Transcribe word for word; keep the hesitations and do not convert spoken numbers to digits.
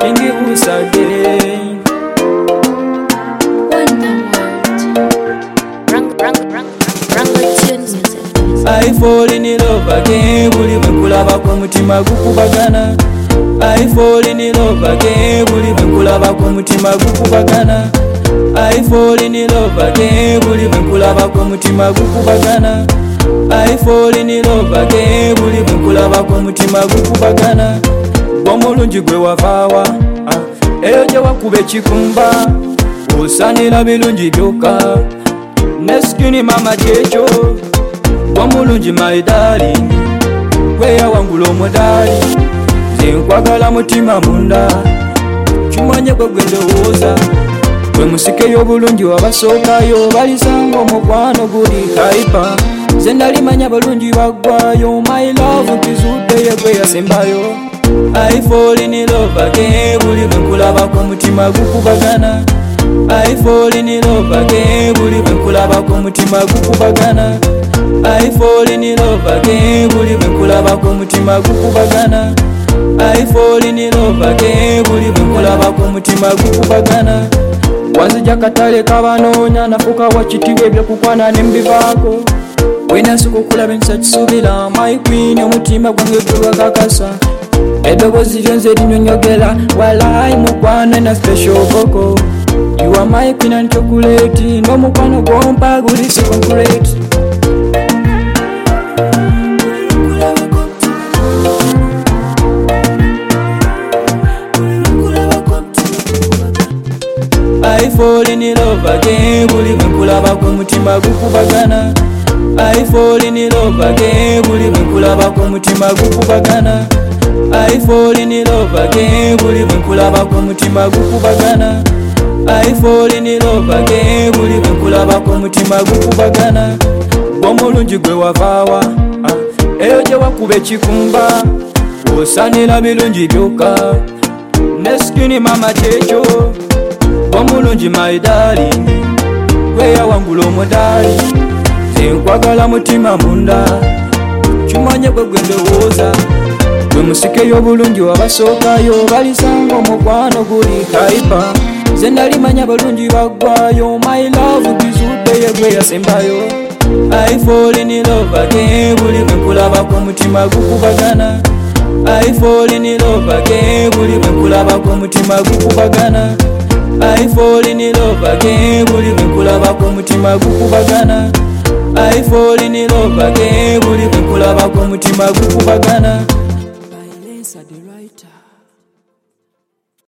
Kingi usage I fall in love again, buli bwekulabako omutima gukubagana. I fall in love again, buli bwekulabako omutima gukubagana. I fall in love again, buli bwekulabako omutima gukubagana. I fall in love again, buli bwekulabako omutima gukubagana. Omulungi gwe wavaawa, eyo gye wakuba ekikumba, osanira birungi byokka, neskini mama kyekyo. Omulungi my darling, gwe yawangula omudaali, nze nkwagala mutima munda, kimanye gwe gwe ndowooza, gwe musike y'obulungi wabasookayo, balisanga omukwano guli hyper, nze nalimanya balungi baggwayo, my love nkizudde ye gwe yasembayo. I fall in love again, buli bwenkulabako omutima gukubagana. I fall in love again, buli bwenkulabako omutima gukubagana. I fall in love again, buli bwenkulabako omutima gukubagana. I fall in love again, buli bwenkulabako omutima gukubagana. Wanzija katale kabanoonya, nafuka wakitiibwa ebyokukwana nembivaako. Wenasuka okulaba ensakisubira, my queen omutima gwange gwewakakasa. Eddoboozi lyonze linyonyogera, walayi mukwano na special vocal. You are my queen and chocolate, n'omukwano gwompa guli so concrete. I fall in love again, buli bwenkulabako omutima gukubagana. I fall in love again, buli bwenkulabako omutima gukubagana. I fall in love again, buli bwenkulabako omutima gukubagana. I fall in love again, buli bwenkulabako omutima gukubagana. Omulungi gwe wavaawa, eyo gye wakuba ekikumba, osanira birungi byokka, neskini mama kyekyo. Omulungi my darling, gwe yawangula omudaali, nze nkwagala mutima munda, kimanye gwe gwe ndowooza, gwe musike y'obulungi wabasookayo, balisanga omukwano guli hyper, nze nalimanya balungi baggwayo, my love nkizudde ye gwe yasembayo. I fall in love again, buli bwenkulabako omutima gukubagana. I fall in love again, buli bwenkulabako omutima gukubagana. I fall in love again, buli bwenkulabako omutima gukubagana. I fall in love again, buli bwenkulabako omutima gukubagana.